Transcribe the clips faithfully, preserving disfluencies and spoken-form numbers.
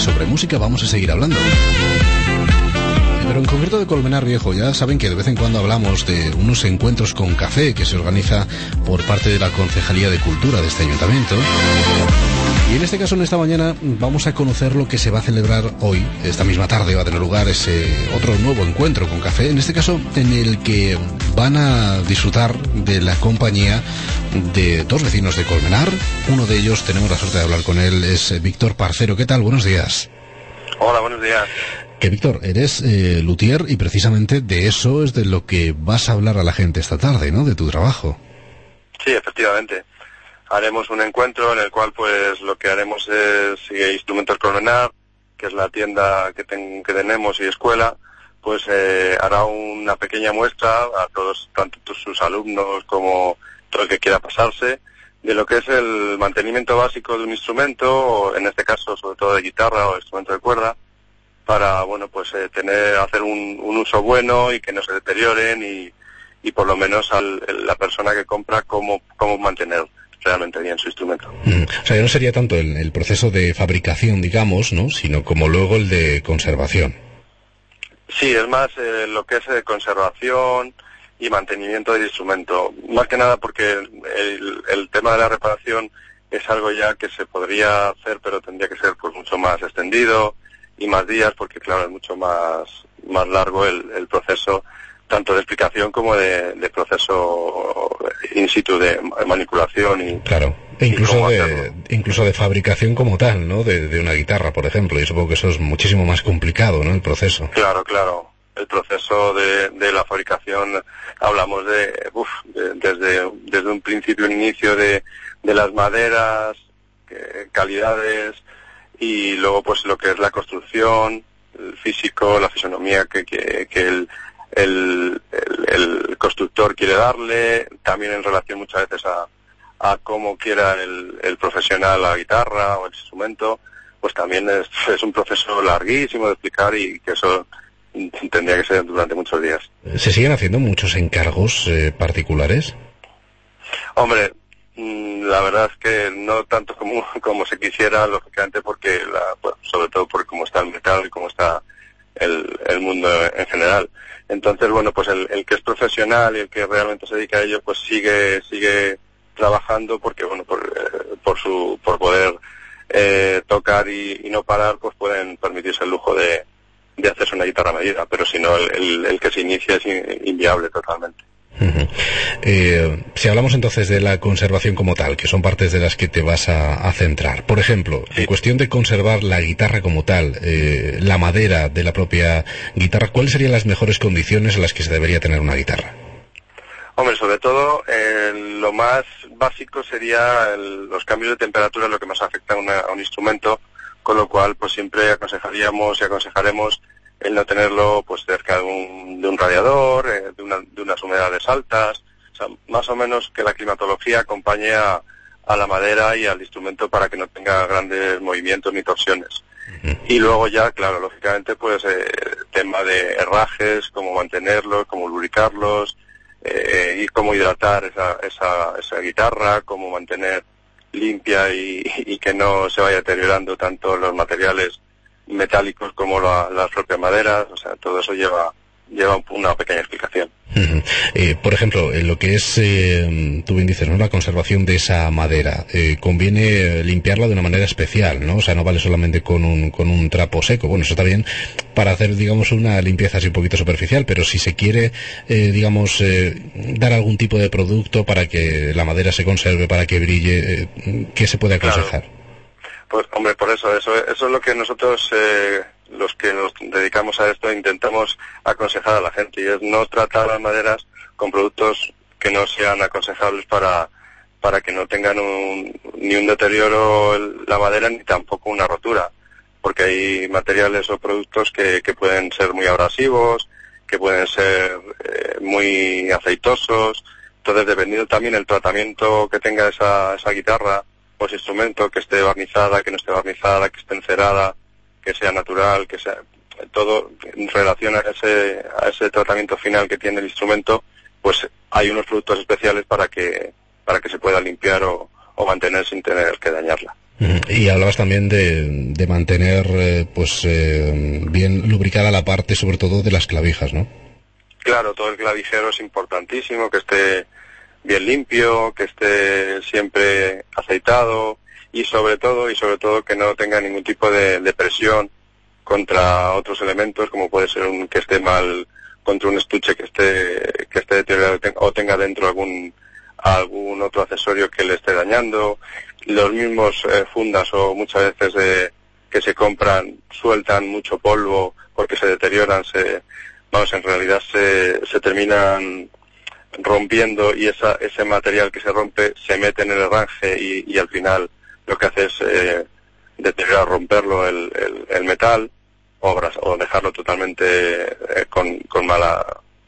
sobre música vamos a seguir hablando. Pero en concreto de Colmenar Viejo, ya saben que de vez en cuando hablamos de unos encuentros con café que se organiza por parte de la Concejalía de Cultura de este ayuntamiento. Y en este caso, en esta mañana, vamos a conocer lo que se va a celebrar hoy. Esta misma tarde va a tener lugar ese otro nuevo encuentro con café, en este caso en el que van a disfrutar de la compañía de dos vecinos de Colmenar. Uno de ellos, tenemos la suerte de hablar con él, es Víctor Parcero. ¿Qué tal? Buenos días. Hola, buenos días. Que Víctor, eres eh, luthier y precisamente de eso es de lo que vas a hablar a la gente esta tarde, ¿no? De tu trabajo. Sí, efectivamente. Haremos un encuentro en el cual pues lo que haremos es eh, Instrumentos Colmenar, que es la tienda que, ten, que tenemos y escuela, pues eh, hará una pequeña muestra a todos, tanto sus alumnos como todo el que quiera pasarse, de lo que es el mantenimiento básico de un instrumento, o en este caso sobre todo de guitarra o instrumento de cuerda, para bueno pues eh, tener hacer un, un uso bueno y que no se deterioren y, y por lo menos al, la persona que compra cómo, cómo mantener realmente bien su instrumento. Mm, o sea, ya no sería tanto el, el proceso de fabricación, digamos, ¿no? Sino como luego el de conservación. Sí, es más eh, lo que es eh, conservación y mantenimiento del instrumento. Más que nada porque el, el tema de la reparación es algo ya que se podría hacer, pero tendría que ser pues mucho más extendido y más días, porque claro, es mucho más, más largo el, el proceso, tanto de explicación como de, de proceso in situ de manipulación y claro, e incluso de incluso de fabricación como tal, ¿no? De, de una guitarra, por ejemplo, y supongo que eso es muchísimo más complicado, ¿no? El proceso. Claro, claro. El proceso de, de la fabricación, hablamos de, uf, de desde desde un principio, un inicio de, de las maderas, que, calidades, y luego pues lo que es la construcción, el físico, la fisonomía que, que, que el El, el, el constructor quiere darle, también en relación muchas veces a, a cómo quiera el, el profesional la guitarra o el instrumento, pues también es, es un proceso larguísimo de explicar y que eso tendría que ser durante muchos días. ¿Se siguen haciendo muchos encargos eh, particulares? Hombre, la verdad es que no tanto como, como se quisiera, lógicamente, porque la, bueno, sobre todo por cómo está el mercado y cómo está el, el mundo en general. Entonces, bueno, pues el, el que es profesional y el que realmente se dedica a ello, pues sigue sigue trabajando porque, bueno, por, eh, por su por poder eh, tocar y, y no parar, pues pueden permitirse el lujo de, de hacerse una guitarra a medida, pero si no, el, el, el que se inicia es inviable totalmente. Uh-huh. Eh, si hablamos entonces de la conservación como tal, que son partes de las que te vas a, a centrar, por ejemplo, sí. En cuestión de conservar la guitarra como tal, eh, la madera de la propia guitarra, ¿cuáles serían las mejores condiciones en las que se debería tener una guitarra? Hombre, sobre todo eh, lo más básico sería el, los cambios de temperatura, lo que más afecta a, una, a un instrumento, con lo cual pues siempre aconsejaríamos y aconsejaremos el no tenerlo pues cerca de un, de un radiador, eh, de, una, de unas humedades altas, o sea, más o menos que la climatología acompañe a, a la madera y al instrumento para que no tenga grandes movimientos ni torsiones. Uh-huh. Y luego ya, claro, lógicamente, pues eh, tema de herrajes, cómo mantenerlos, cómo lubricarlos, eh, y cómo hidratar esa, esa, esa guitarra, cómo mantener limpia y, y que no se vaya deteriorando tanto los materiales metálicos como la, las propias maderas, o sea, todo eso lleva lleva una pequeña explicación. Uh-huh. Eh, por ejemplo, en lo que es, eh, tú bien dices, ¿no?, la conservación de esa madera, eh, conviene limpiarla de una manera especial, ¿no? O sea, no vale solamente con un con un trapo seco. Bueno, eso está bien para hacer, digamos, una limpieza así un poquito superficial, pero si se quiere, eh, digamos, eh, dar algún tipo de producto para que la madera se conserve, para que brille, eh, ¿qué se puede aconsejar? Claro. Pues, hombre, por eso, eso, eso es lo que nosotros, eh, los que nos dedicamos a esto, intentamos aconsejar a la gente, y es no tratar las maderas con productos que no sean aconsejables para, para que no tengan un, ni un deterioro la madera, ni tampoco una rotura, porque hay materiales o productos que, que pueden ser muy abrasivos, que pueden ser eh, muy aceitosos. Entonces, dependiendo también el tratamiento que tenga esa, esa guitarra, pues instrumento, que esté barnizada, que no esté barnizada, que esté encerada, que sea natural, que sea todo en relación a ese a ese tratamiento final que tiene el instrumento, pues hay unos productos especiales para que para que se pueda limpiar o, o mantener sin tener que dañarla. Y hablabas también de, de mantener eh, pues eh, bien lubricada la parte, sobre todo de las clavijas, ¿no? Claro, todo el clavijero es importantísimo, que esté bien limpio, que esté siempre aceitado y sobre todo y sobre todo que no tenga ningún tipo de, de presión contra otros elementos, como puede ser un que esté mal contra un estuche que esté que esté deteriorado o tenga dentro algún algún otro accesorio que le esté dañando. Los mismos eh, fundas o muchas veces de, que se compran sueltan mucho polvo porque se deterioran, se vamos en realidad se, se terminan rompiendo y esa, ese material que se rompe se mete en el herranje y, y al final lo que hace es eh, deteriorar, romperlo el, el, el metal o, o dejarlo totalmente eh, con, con mala,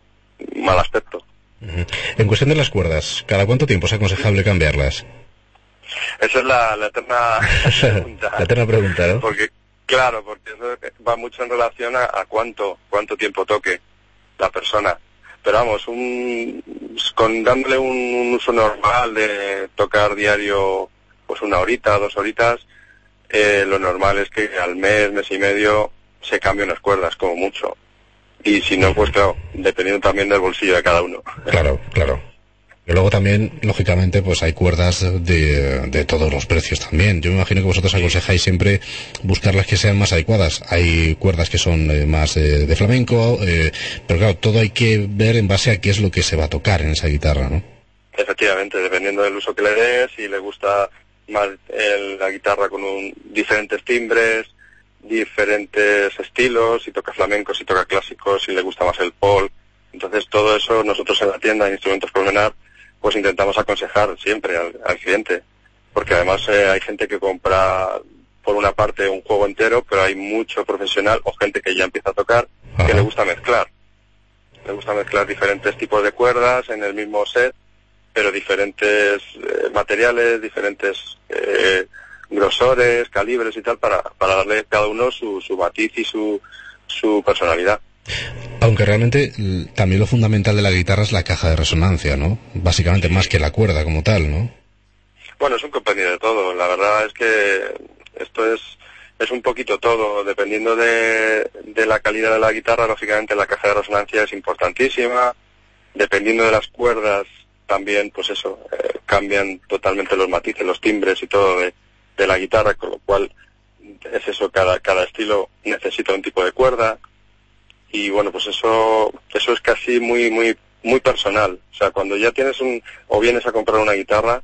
mal aspecto. En cuestión de las cuerdas, ¿cada cuánto tiempo es aconsejable cambiarlas? Esa es la, la eterna pregunta. La eterna pregunta, ¿no? Porque, claro, porque eso va mucho en relación a, a cuánto, cuánto tiempo toque la persona. Pero vamos, un, con dándole un, un uso normal de tocar diario, pues una horita, dos horitas, eh, lo normal es que al mes, mes y medio, se cambien las cuerdas, como mucho. Y si no, pues claro, dependiendo también del bolsillo de cada uno. Claro, claro. Y luego también, lógicamente, pues hay cuerdas de, de todos los precios también. Yo me imagino que vosotros aconsejáis siempre buscar las que sean más adecuadas. Hay cuerdas que son eh, más eh, de flamenco, eh, pero claro, todo hay que ver en base a qué es lo que se va a tocar en esa guitarra, ¿no? Efectivamente, dependiendo del uso que le des, si le gusta más el, la guitarra con un, diferentes timbres, diferentes estilos, si toca flamenco, si toca clásico, si le gusta más el folk. Entonces todo eso nosotros en la tienda de Instrumentos Colmenar pues intentamos aconsejar siempre al, al cliente, porque además eh, hay gente que compra por una parte un juego entero, pero hay mucho profesional o gente que ya empieza a tocar que Ajá. le gusta mezclar, le gusta mezclar diferentes tipos de cuerdas en el mismo set, pero diferentes eh, materiales, diferentes eh, grosores, calibres y tal, para, para darle cada uno su, su matiz y su, su personalidad. Aunque realmente también lo fundamental de la guitarra es la caja de resonancia, ¿no? Básicamente más que la cuerda como tal, ¿no? Bueno, es un compendio de todo. La verdad es que esto es es un poquito todo. Dependiendo de, de la calidad de la guitarra, lógicamente la caja de resonancia es importantísima. Dependiendo de las cuerdas, también, pues eso, eh, cambian totalmente los matices, los timbres y todo de, de la guitarra, con lo cual es eso, cada cada estilo necesita un tipo de cuerda. Y bueno, pues eso eso es casi muy muy muy personal. O sea, cuando ya tienes un o vienes a comprar una guitarra,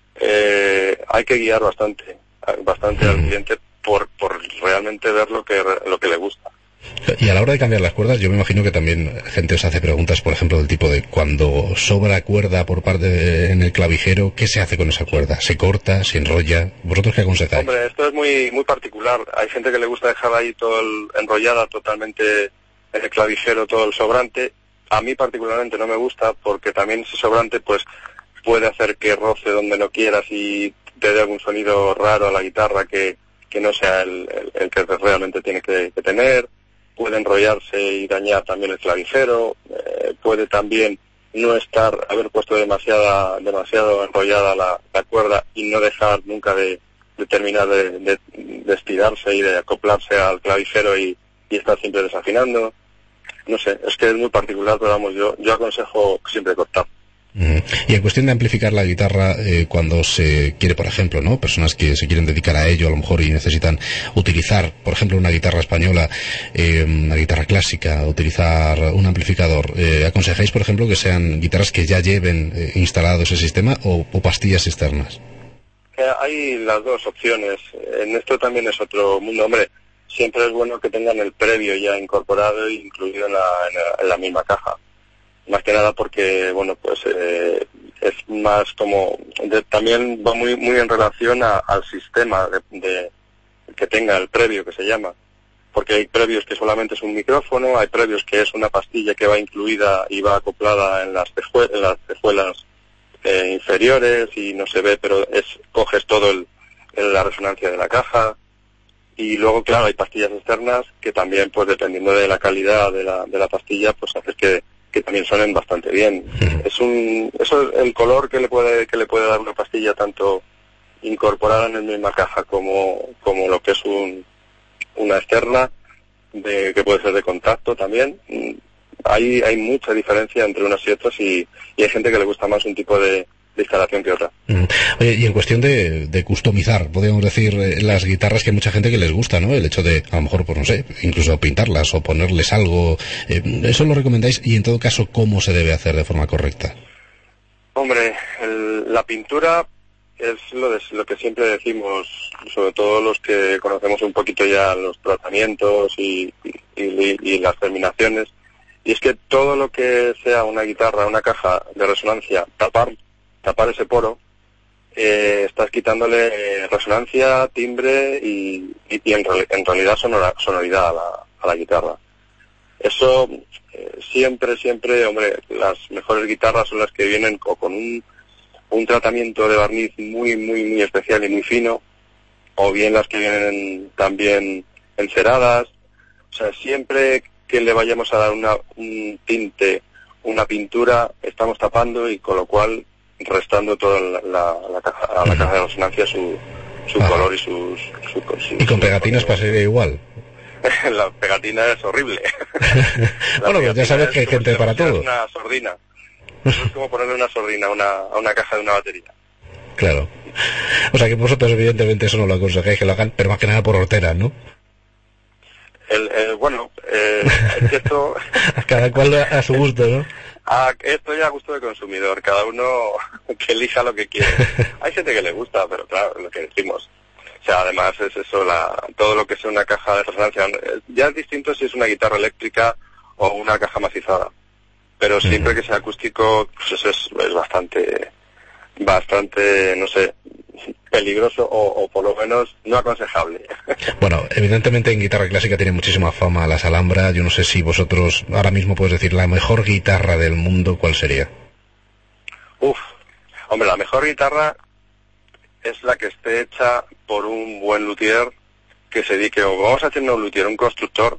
eh, hay que guiar bastante bastante al cliente por por realmente ver lo que lo que le gusta. Y a la hora de cambiar las cuerdas, yo me imagino que también gente os hace preguntas, por ejemplo, del tipo de cuando sobra cuerda por parte de, en el clavijero, ¿qué se hace con esa cuerda? ¿Se corta? ¿Se enrolla? ¿Vosotros qué aconsejáis? Hombre, esto es muy muy particular. Hay gente que le gusta dejar ahí todo el, enrollada totalmente el clavijero, todo el sobrante. A mí particularmente no me gusta porque también ese sobrante pues puede hacer que roce donde no quieras y te dé algún sonido raro a la guitarra que, que no sea el, el, el que realmente tiene que, que tener. Puede enrollarse y dañar también el clavijero. Eh, puede también no estar, haber puesto demasiada, demasiado enrollada la, la cuerda y no dejar nunca de, de terminar de, de, de estirarse y de acoplarse al clavijero y, y estar siempre desafinando. No sé, es que es muy particular, pero vamos, yo yo aconsejo siempre cortar. Mm. Y en cuestión de amplificar la guitarra, eh, cuando se quiere, por ejemplo, ¿no? Personas que se quieren dedicar a ello a lo mejor y necesitan utilizar, por ejemplo, una guitarra española, eh, una guitarra clásica, utilizar un amplificador, eh, ¿aconsejáis, por ejemplo, que sean guitarras que ya lleven eh, instalado ese sistema o, o pastillas externas? Eh, hay las dos opciones. En esto también es otro mundo, hombre. Siempre es bueno que tengan el previo ya incorporado e incluido en la, en la, en la misma caja. Más que nada porque, bueno, pues eh, es más como... De, también va muy muy en relación a, al sistema de, de que tenga el previo, que se llama. Porque hay previos que solamente es un micrófono, hay previos que es una pastilla que va incluida y va acoplada en las, tejue, en las tejuelas eh, inferiores y no se ve, pero es coges todo el, el, la resonancia de la caja. Y luego, claro, hay pastillas externas que también, pues dependiendo de la calidad de la, de la pastilla, pues hace que, que también suenen bastante bien. Es un, eso es el color que le puede, que le puede dar una pastilla tanto incorporada en la misma caja como, como lo que es un, una externa, de, que puede ser de contacto también. Hay, hay mucha diferencia entre unas y otras y, y hay gente que le gusta más un tipo de, de instalación que otra. Mm. Oye, y en cuestión de, de customizar, podríamos decir, eh, las guitarras, que hay mucha gente que les gusta, ¿no? El hecho de, a lo mejor, pues no sé, incluso pintarlas o ponerles algo, eh, ¿eso lo recomendáis? Y en todo caso, ¿cómo se debe hacer de forma correcta? Hombre, el, la pintura es lo, de, lo que siempre decimos, sobre todo los que conocemos un poquito ya los tratamientos y, y, y, y las terminaciones, y es que todo lo que sea una guitarra, una caja de resonancia, tapar, tapar ese poro, eh, estás quitándole resonancia, timbre y, y, y en, en realidad sonora, sonoridad a la, a la guitarra. Eso eh, siempre, siempre, hombre, las mejores guitarras son las que vienen con, con un, un tratamiento de barniz muy, muy, muy especial y muy fino, o bien las que vienen también enceradas. O sea, siempre que le vayamos a dar una, un tinte, una pintura, estamos tapando y con lo cual restando toda la, la, la caja, a la caja de resonancia su, su color y sus, su, su, ¿Y con pegatinas pasaría igual? La pegatina es horrible. Bueno, pues ya sabes que hay gente para todo. Es una sordina. Es como ponerle una sordina a una, a una caja de una batería. Claro. O sea que vosotros evidentemente eso no lo aconsejáis que lo hagan, pero más que nada por hortera, ¿no? El, el, bueno, eh, es que esto... Cada cual a su gusto, ¿no? A, esto ya a gusto del consumidor, cada uno que elija lo que quiere. Hay gente que le gusta, pero claro, lo que decimos. O sea, además es eso, la, todo lo que sea una caja de resonancia. Ya es distinto si es una guitarra eléctrica o una caja macizada. Pero siempre que sea acústico, pues eso es, es bastante, bastante, no sé, peligroso o, o por lo menos no aconsejable. Bueno, evidentemente en guitarra clásica tiene muchísima fama las Alhambra. Yo no sé si vosotros ahora mismo podéis decir la mejor guitarra del mundo, ¿cuál sería? Uf, hombre, la mejor guitarra es la que esté hecha por un buen luthier que se dedique, o vamos a tener un luthier, un constructor,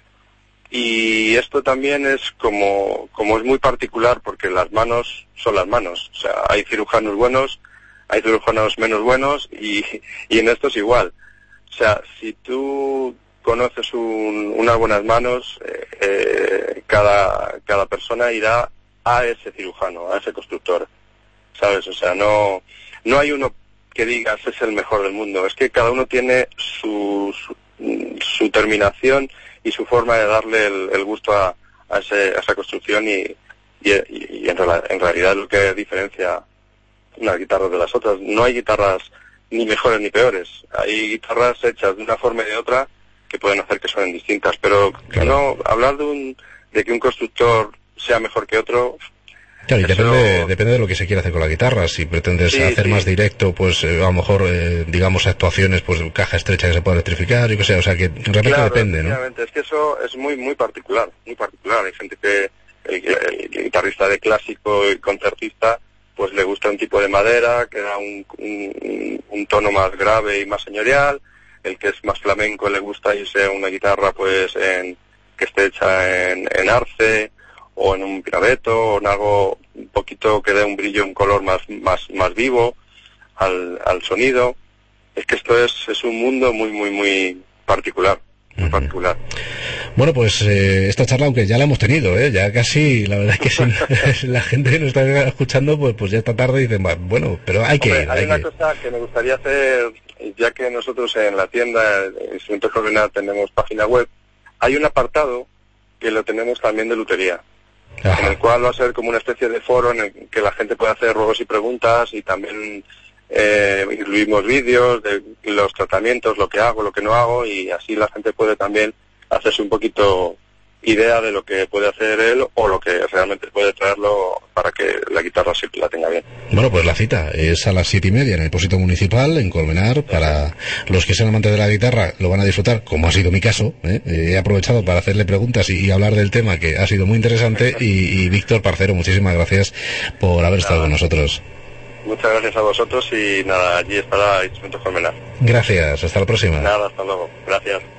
y esto también es como, como es muy particular porque las manos son las manos, o sea, hay cirujanos buenos, hay cirujanos menos buenos y, y en esto es igual. O sea, si tú conoces un, unas buenas manos, eh, eh, cada, cada persona irá a ese cirujano, a ese constructor, ¿sabes? O sea, no, no hay uno que digas es el mejor del mundo, es que cada uno tiene su, su, su terminación y su forma de darle el, el gusto a, a, ese, a esa construcción y, y, y en, en realidad lo que diferencia unas guitarras de las otras. No hay guitarras ni mejores ni peores, hay guitarras hechas de una forma y de otra que pueden hacer que suenen distintas, pero claro, no hablar de un de que un constructor sea mejor que otro. Claro, y depende, depende de lo que se quiera hacer con la guitarra. Si pretendes sí, hacer sí. más directo, pues eh, a lo mejor, eh, digamos, actuaciones, pues caja estrecha que se puede electrificar, y que sea, o sea, que realmente claro, depende, ¿no? Es que eso es muy muy particular, muy particular. Hay gente que, el, el, el guitarrista de clásico y concertista, pues le gusta un tipo de madera, que da un, un, un tono más grave y más señorial. El que es más flamenco le gusta irse a una guitarra, pues, en, que esté hecha en, en arce, o en un pirabeto, o en algo un poquito que dé un brillo, un color más más más vivo al, al sonido. Es que esto es, es un mundo muy, muy, muy particular, muy uh-huh. particular. Bueno, pues eh, esta charla, aunque ya la hemos tenido, ¿eh? Ya casi, la verdad es que si la gente que nos está escuchando, pues pues ya esta tarde dicen, bueno, pero hay que Hombre, ir. Hay, hay una que... cosa que me gustaría hacer, ya que nosotros en la tienda, en Instrumentos Coordenada, tenemos página web, hay un apartado que lo tenemos también de lutería. Ajá. En el cual va a ser como una especie de foro en el que la gente puede hacer ruegos y preguntas y también eh, incluimos vídeos de los tratamientos, lo que hago, lo que no hago y así la gente puede también hacerse un poquito idea de lo que puede hacer él o lo que realmente puede traerlo para que la guitarra sí la tenga bien. Bueno, pues la cita es a las siete y media en el Depósito Municipal, en Colmenar. Para los que sean amantes de la guitarra lo van a disfrutar, como ha sido mi caso, ¿eh? He aprovechado para hacerle preguntas y, y hablar del tema, que ha sido muy interesante. y, y Víctor Parcero, muchísimas gracias por haber estado nada. con nosotros. Muchas gracias a vosotros y nada, allí estará Instrumentos Colmenar. Gracias, hasta la próxima. Nada, hasta luego. Gracias.